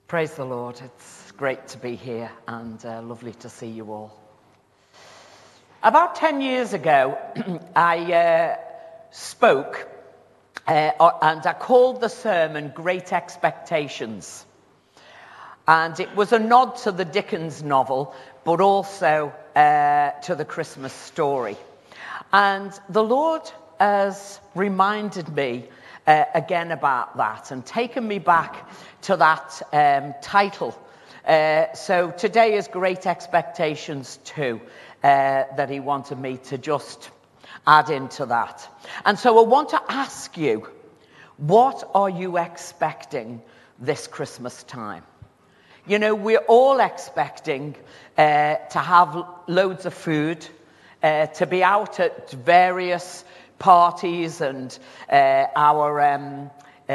Praise the Lord. It's great to be here and lovely to see you all. About 10 years ago, I spoke and I called the sermon Great Expectations. And it was a nod to the Dickens novel, but also to the Christmas story. And the Lord has reminded me again about that and taken me back to that title. So today is Great Expectations 2 that he wanted me to just add into that. And so I want to ask you, what are you expecting this Christmas time? You know, we're all expecting to have loads of food, to be out at various parties and our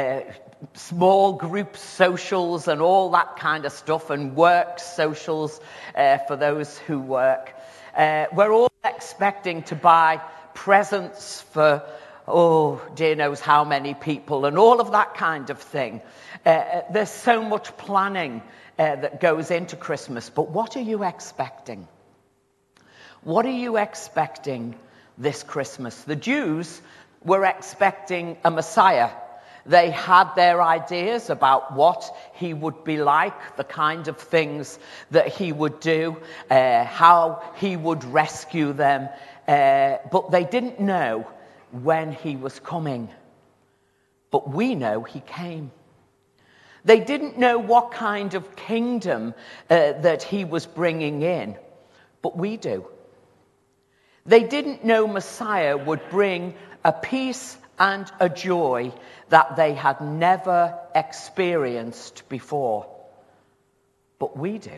small group socials and all that kind of stuff, and work socials for those who work. We're all expecting to buy presents for, dear knows how many people, and all of that kind of thing. There's so much planning that goes into Christmas, but what are you expecting? What are you expecting this Christmas? The Jews were expecting a Messiah. They had their ideas about what he would be like, the kind of things that he would do, how he would rescue them, but they didn't know when he was coming. But we know he came. They didn't know what kind of kingdom that he was bringing in, but we do. They didn't know Messiah would bring a peace and a joy that they had never experienced before, but we do.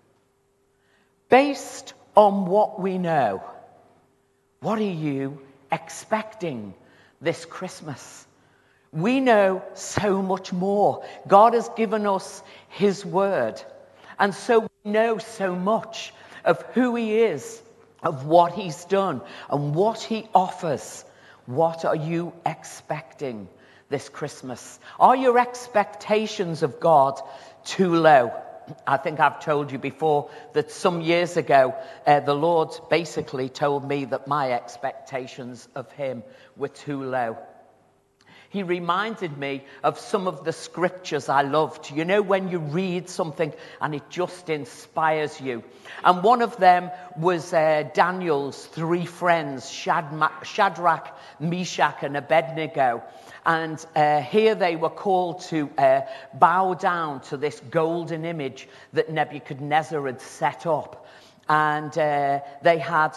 Based on what we know, what are you expecting this Christmas? We know so much more. God has given us his word. And so we know so much of who he is, of what he's done, and what he offers. What are you expecting this Christmas? Are your expectations of God too low? I think I've told you before that some years ago, the Lord basically told me that my expectations of him were too low. He reminded me of some of the scriptures I loved. You know, when you read something and it just inspires you. And one of them was Daniel's three friends, Shadrach, Meshach, and Abednego. And here they were called to bow down to this golden image that Nebuchadnezzar had set up. And they had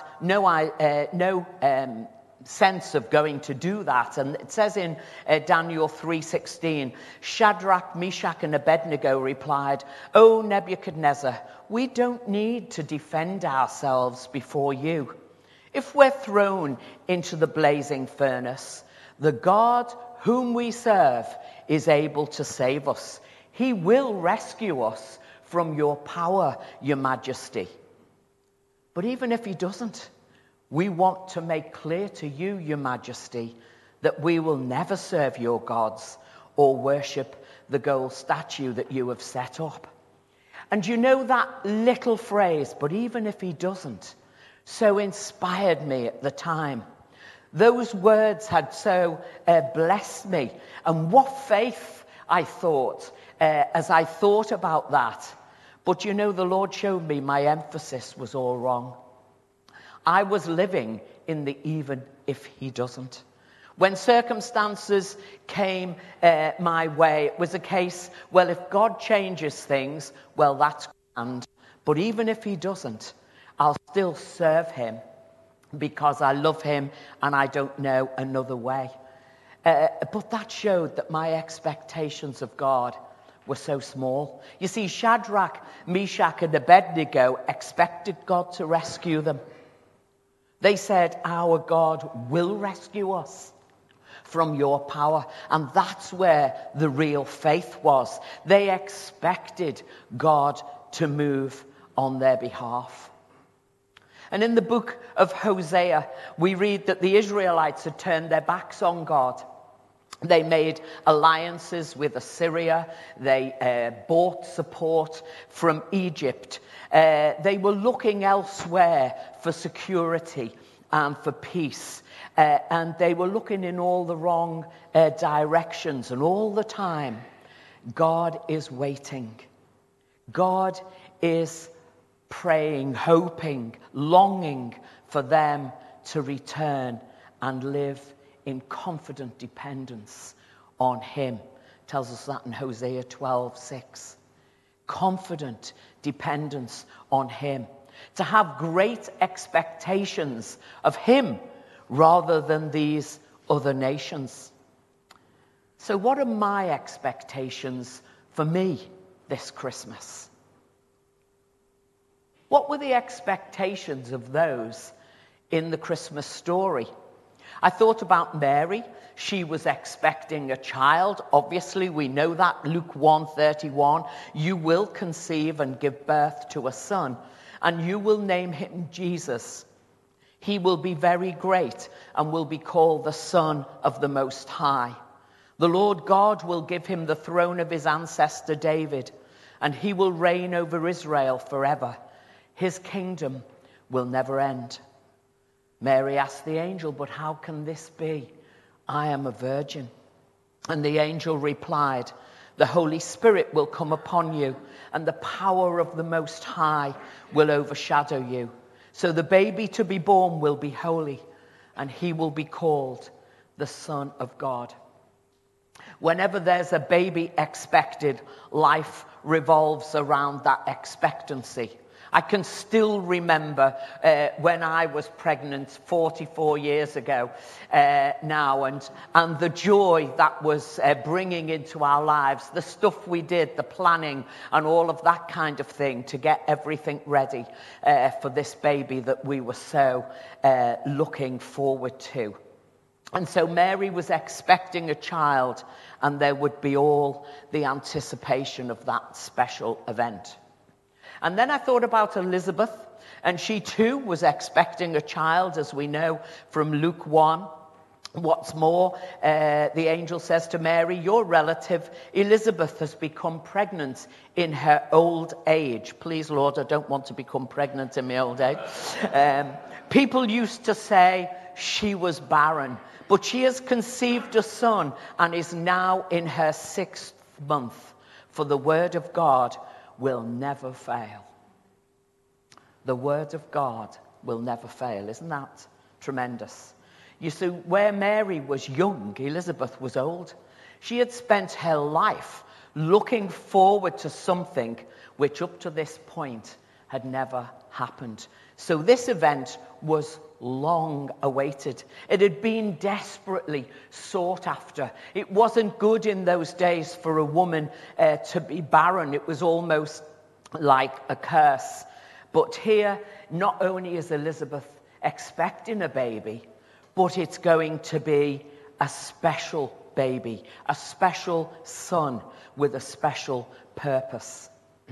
no sense of going to do that. And it says in Daniel 3:16, Shadrach, Meshach, and Abednego replied, "O Nebuchadnezzar, we don't need to defend ourselves before you. If we're thrown into the blazing furnace, the God whom we serve is able to save us. He will rescue us from your power, your majesty. But even if he doesn't, we want to make clear to you, your majesty, that we will never serve your gods or worship the gold statue that you have set up." And you know that little phrase, "but even if he doesn't," so inspired me at the time. Those words had so blessed me. And what faith, I thought, as I thought about that. But you know, the Lord showed me my emphasis was all wrong. I was living in the even if he doesn't. When circumstances came my way, it was a case, well, if God changes things, well, that's grand. But even if he doesn't, I'll still serve him because I love him and I don't know another way. But that showed that my expectations of God were so small. You see, Shadrach, Meshach, and Abednego expected God to rescue them. They said, "Our God will rescue us from your power." And that's where the real faith was. They expected God to move on their behalf. And in the book of Hosea, we read that the Israelites had turned their backs on God. They made alliances with Assyria. They bought support from Egypt. They were looking elsewhere for security and for peace. And they were looking in all the wrong directions. And all the time, God is waiting. God is praying, hoping, longing for them to return and live in confident dependence on him. It tells us that in Hosea 12:6. Confident dependence on him. To have great expectations of him rather than these other nations. So what are my expectations for me this Christmas? What were the expectations of those in the Christmas story? I thought about Mary. She was expecting a child. Obviously, we know that. Luke 1:31. You will conceive and give birth to a son, and you will name him Jesus. He will be very great and will be called the Son of the Most High. The Lord God will give him the throne of his ancestor David, and he will reign over Israel forever. His kingdom will never end. Mary asked the angel, but how can this be? I am a virgin. And the angel replied, the Holy Spirit will come upon you, and the power of the Most High will overshadow you. So the baby to be born will be holy, and he will be called the Son of God. Whenever there's a baby expected, life revolves around that expectancy. I can still remember when I was pregnant 44 years ago now, and the joy that was bringing into our lives, the stuff we did, the planning and all of that kind of thing to get everything ready for this baby that we were so looking forward to. And so Mary was expecting a child, and there would be all the anticipation of that special event. And then I thought about Elizabeth, and she too was expecting a child, as we know from Luke 1. What's more, the angel says to Mary, your relative Elizabeth has become pregnant in her old age. Please, Lord, I don't want to become pregnant in my old age. People used to say she was barren, but she has conceived a son and is now in her 6th month, for the word of God will never fail. The word of God will never fail. Isn't that tremendous? You see, where Mary was young, Elizabeth was old. She had spent her life looking forward to something which up to this point had never happened. So this event was long awaited. It had been desperately sought after. It wasn't good in those days for a woman to be barren. It was almost like a curse. But here, not only is Elizabeth expecting a baby, but it's going to be a special baby, a special son with a special purpose.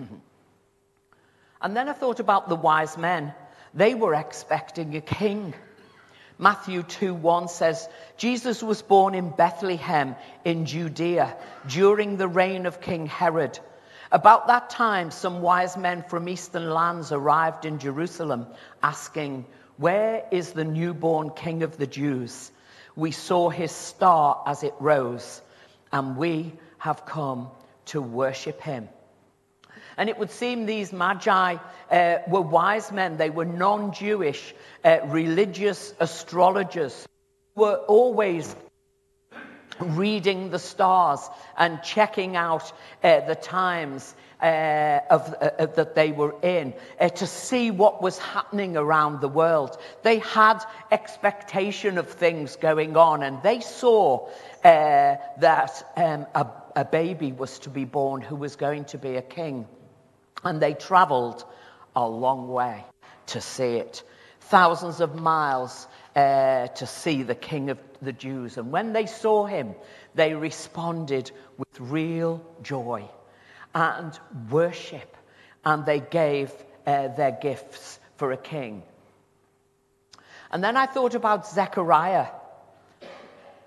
And then I thought about the wise men. They were expecting a king. Matthew 2:1 says, Jesus was born in Bethlehem in Judea during the reign of King Herod. About that time, some wise men from eastern lands arrived in Jerusalem, asking, where is the newborn King of the Jews? We saw his star as it rose, and we have come to worship him. And it would seem these magi were wise men. They were non-Jewish religious astrologers who were always reading the stars and checking out the times that they were in to see what was happening around the world. They had expectation of things going on, and they saw that a baby was to be born who was going to be a king. And they traveled a long way to see it. Thousands of miles to see the King of the Jews. And when they saw him, they responded with real joy and worship. And they gave their gifts for a king. And then I thought about Zechariah.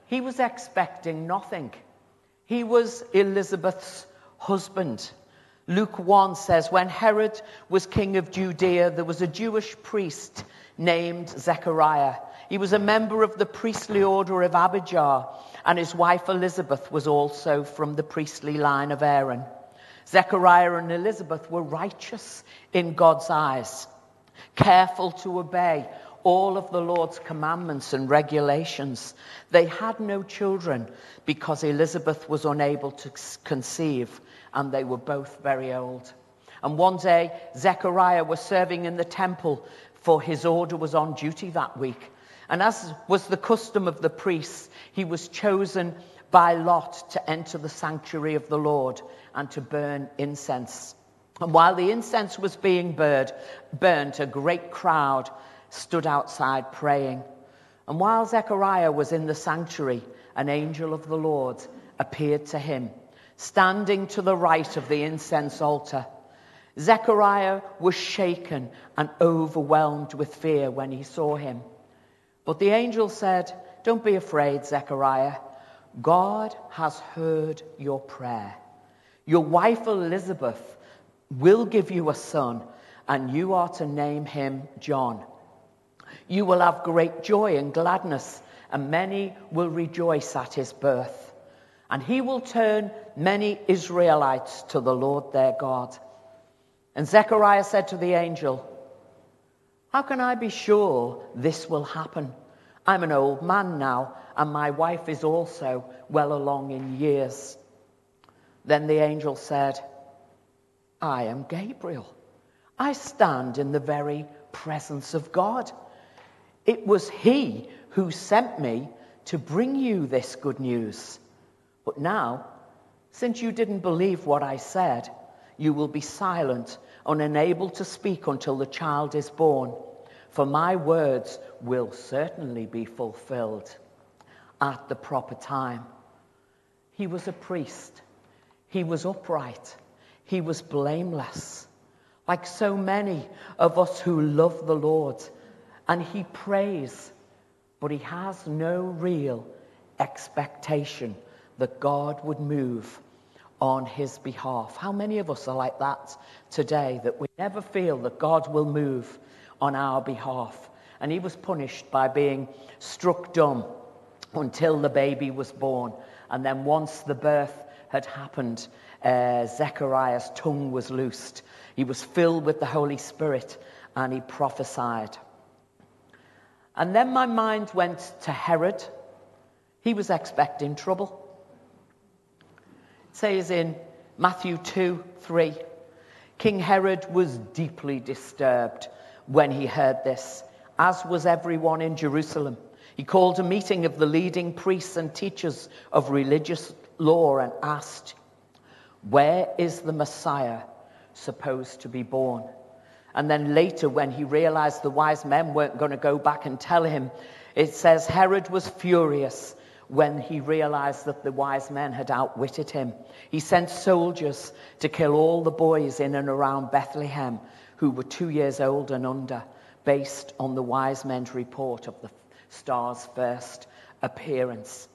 he was expecting nothing. He was Elizabeth's husband. Luke 1 says, when Herod was king of Judea, there was a Jewish priest named Zechariah. He was a member of the priestly order of Abijah, and his wife Elizabeth was also from the priestly line of Aaron. Zechariah and Elizabeth were righteous in God's eyes, careful to obey all of the Lord's commandments and regulations. They had no children because Elizabeth was unable to conceive, and they were both very old. And one day, Zechariah was serving in the temple, for his order was on duty that week. And as was the custom of the priests, he was chosen by lot to enter the sanctuary of the Lord and to burn incense. And while the incense was being burnt, a great crowd stood outside praying. And while Zechariah was in the sanctuary, an angel of the Lord appeared to him, standing to the right of the incense altar. Zechariah was shaken and overwhelmed with fear when he saw him. But the angel said, "Don't be afraid, Zechariah. God has heard your prayer. Your wife Elizabeth will give you a son, and you are to name him John. You will have great joy and gladness, and many will rejoice at his birth. And he will turn many Israelites to the Lord their God." And Zechariah said to the angel, "How can I be sure this will happen? I'm an old man now, and my wife is also well along in years." Then the angel said, "I am Gabriel. I stand in the very presence of God. It was he who sent me to bring you this good news. But now, since you didn't believe what I said, you will be silent and unable to speak until the child is born. For my words will certainly be fulfilled at the proper time." He was a priest. He was upright. He was blameless, like so many of us who love the Lord. And he prays, but he has no real expectation that God would move on his behalf. How many of us are like that today, that we never feel that God will move on our behalf? And he was punished by being struck dumb until the baby was born. And then once the birth had happened, Zechariah's tongue was loosed. He was filled with the Holy Spirit and he prophesied. And then my mind went to Herod. He was expecting trouble. It says in Matthew 2:3, King Herod was deeply disturbed when he heard this, as was everyone in Jerusalem. He called a meeting of the leading priests and teachers of religious law and asked, "Where is the Messiah supposed to be born?" And then later, when he realized the wise men weren't going to go back and tell him, it says Herod was furious when he realized that the wise men had outwitted him. He sent soldiers to kill all the boys in and around Bethlehem who were 2 years old and under, based on the wise men's report of the star's first appearance.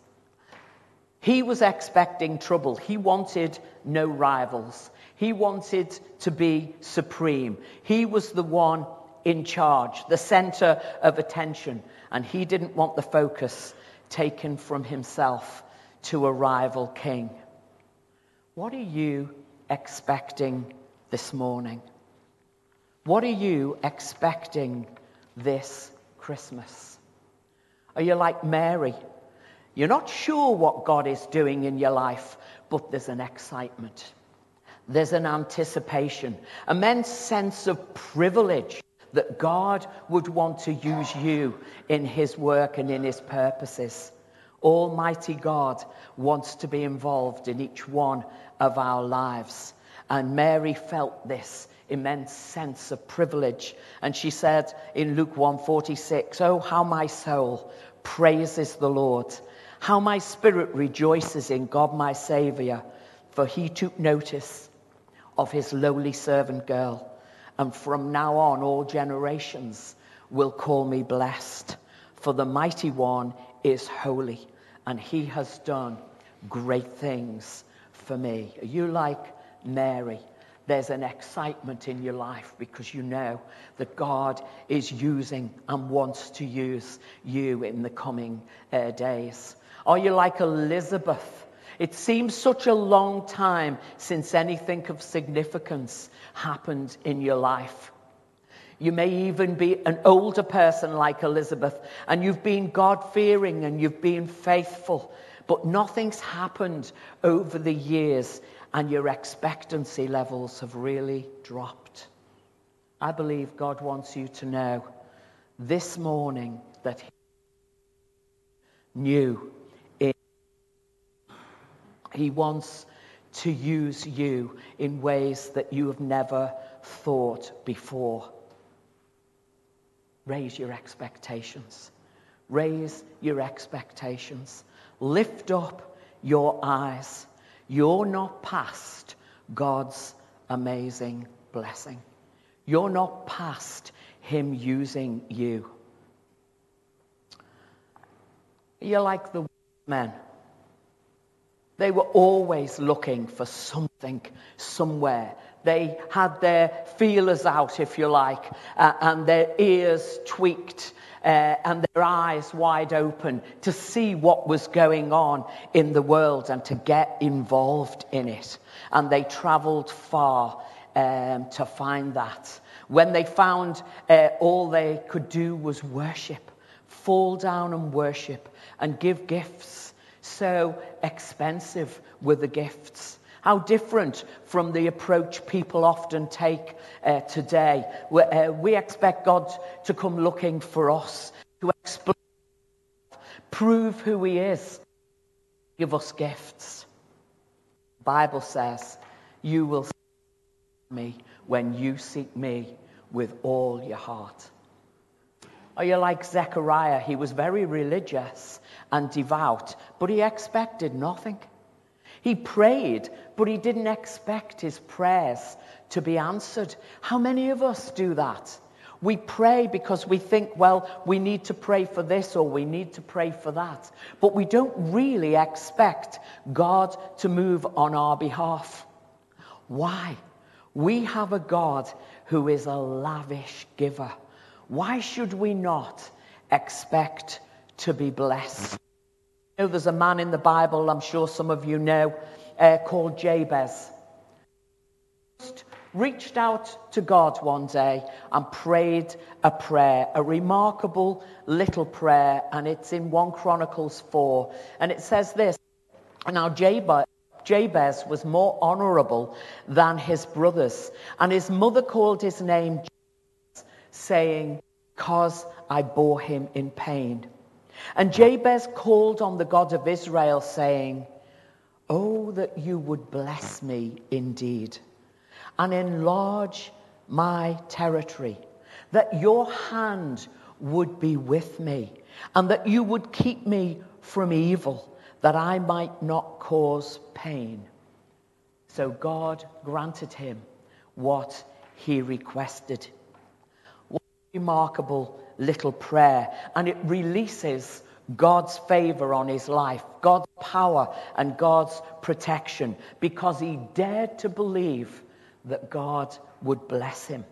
He was expecting trouble. He wanted no rivals. He wanted to be supreme. He was the one in charge, the center of attention, and he didn't want the focus taken from himself to a rival king. What are you expecting this morning? What are you expecting this Christmas? Are you like Mary? You're not sure what God is doing in your life, but there's an excitement. There's an anticipation, an immense sense of privilege that God would want to use you in his work and in his purposes. Almighty God wants to be involved in each one of our lives. And Mary felt this immense sense of privilege. And she said in Luke 1:46, "Oh, how my soul praises the Lord. How my spirit rejoices in God my Savior, for he took notice of his lowly servant girl. And from now on, all generations will call me blessed. For the mighty one is holy, and he has done great things for me. Are you like Mary? There's an excitement in your life because you know that God is using and wants to use you in the coming days. Are you like Elizabeth? It seems such a long time since anything of significance happened in your life. You may even be an older person like Elizabeth, and you've been God-fearing and you've been faithful, but nothing's happened over the years, and your expectancy levels have really dropped. I believe God wants you to know this morning that He wants to use you in ways that you have never thought before. Raise your expectations. Raise your expectations. Lift up your eyes. You're not past God's amazing blessing. You're not past Him using you. You're like the men. They were always looking for something, somewhere. They had their feelers out, if you like, and their ears tweaked, and their eyes wide open to see what was going on in the world and to get involved in it. And they traveled far to find that. When they found all they could do was worship, fall down and worship and give gifts. So expensive were the gifts. How different from the approach people often take today. We expect God to come looking for us, to explain, prove who He is, give us gifts. The Bible says, you will seek me when you seek me with all your heart. Are you like Zechariah? He was very religious and devout, but he expected nothing. He prayed, but he didn't expect his prayers to be answered. How many of us do that? We pray because we think, well, we need to pray for this or we need to pray for that. But we don't really expect God to move on our behalf. Why? We have a God who is a lavish giver. Why should we not expect to be blessed? You know, there's a man in the Bible, I'm sure some of you know, called Jabez. Just reached out to God one day and prayed a prayer, a remarkable little prayer, and it's in 1 Chronicles 4. And it says this, now Jabez was more honorable than his brothers, and his mother called his name saying, because I bore him in pain. And Jabez called on the God of Israel, saying, oh, that you would bless me indeed, and enlarge my territory, that your hand would be with me, and that you would keep me from evil, that I might not cause pain. So God granted him what he requested. Remarkable little prayer, and it releases God's favor on his life, God's power and God's protection, because he dared to believe that God would bless him.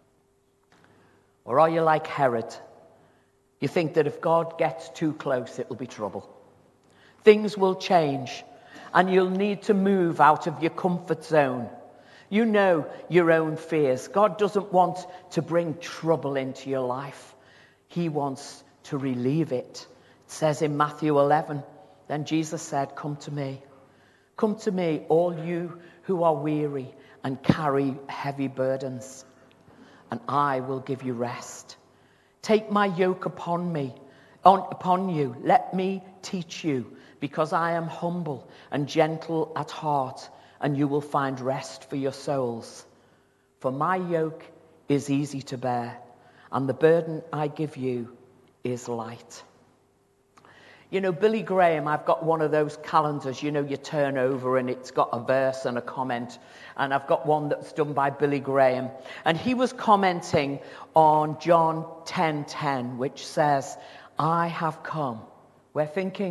Or are you like Herod? You think that if God gets too close, it'll be trouble. Things will change, and you'll need to move out of your comfort zone. You know your own fears. God doesn't want to bring trouble into your life. He wants to relieve it. It says in Matthew 11, then Jesus said, come to me, all you who are weary and carry heavy burdens, and I will give you rest. Take my yoke upon you. Let me teach you, because I am humble and gentle at heart, and you will find rest for your souls. For my yoke is easy to bear, and the burden I give you is light. You know, Billy Graham, I've got one of those calendars, you know, you turn over and it's got a verse and a comment. And I've got one that's done by Billy Graham. And he was commenting on John 10:10, which says, I have come. We're thinking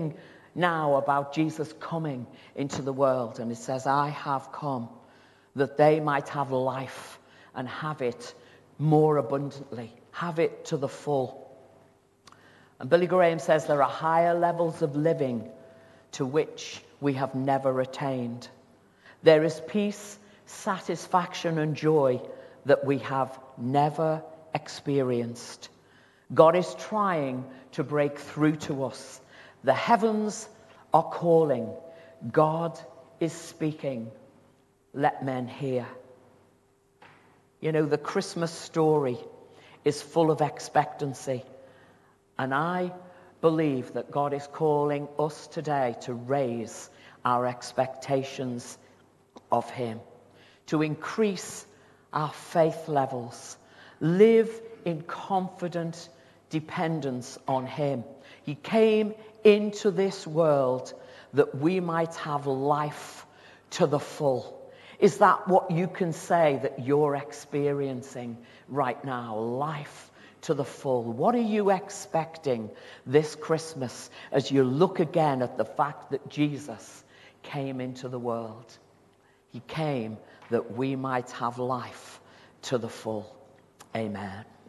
now about Jesus coming into the world. And it says, I have come that they might have life and have it more abundantly, have it to the full. And Billy Graham says there are higher levels of living to which we have never attained. There is peace, satisfaction, and joy that we have never experienced. God is trying to break through to us. The heavens are calling. God is speaking. Let men hear. You know, the Christmas story is full of expectancy. And I believe that God is calling us today to raise our expectations of him, to increase our faith levels, live in confident dependence on him. He came into this world that we might have life to the full. Is that what you can say that you're experiencing right now? Life to the full. What are you expecting this Christmas as you look again at the fact that Jesus came into the world? He came that we might have life to the full. Amen.